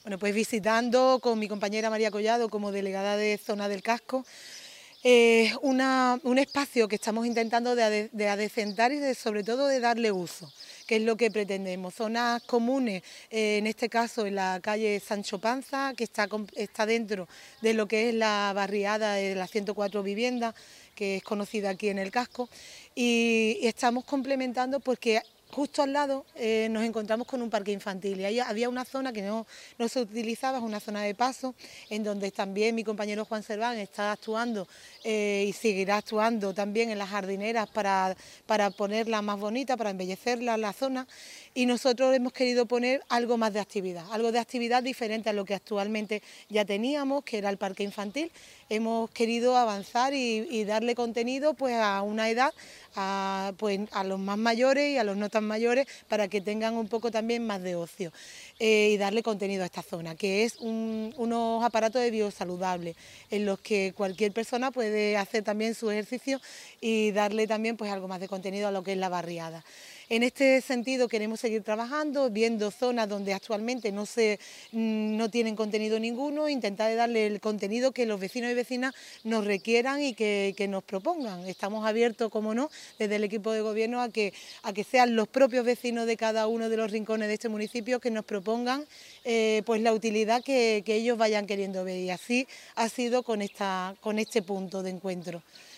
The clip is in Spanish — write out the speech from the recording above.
Bueno, pues visitando con mi compañera María Collado como delegada de Zona del Casco, un espacio que estamos intentando de adecentar y sobre todo de darle uso, que es lo que pretendemos. Zonas comunes, en este caso en la calle Sancho Panza, que está dentro de lo que es la barriada de las 104 viviendas, que es conocida aquí en el casco, y estamos complementando porque justo al lado nos encontramos con un parque infantil y ahí había una zona que no se utilizaba, es una zona de paso, en donde también mi compañero Juan Serván está actuando y seguirá actuando también en las jardineras para ponerla más bonita, para embellecerla la zona, y nosotros hemos querido poner algo más de actividad diferente a lo que actualmente ya teníamos, que era el parque infantil. Hemos querido avanzar y darle contenido pues a una edad, pues a los más mayores y a los no tan mayores, para que tengan un poco también más de ocio y darle contenido a esta zona, que es unos aparatos de biosaludable en los que cualquier persona puede hacer también su ejercicio y darle también pues algo más de contenido a lo que es la barriada. En este sentido queremos seguir trabajando, viendo zonas donde actualmente no tienen contenido ninguno, intentar darle el contenido que los vecinos y vecinas nos requieran y que nos propongan. Estamos abiertos, como no, desde el equipo de gobierno a que sean los propios vecinos de cada uno de los rincones de este municipio que nos propongan pues la utilidad que ellos vayan queriendo ver, y así ha sido con este punto de encuentro.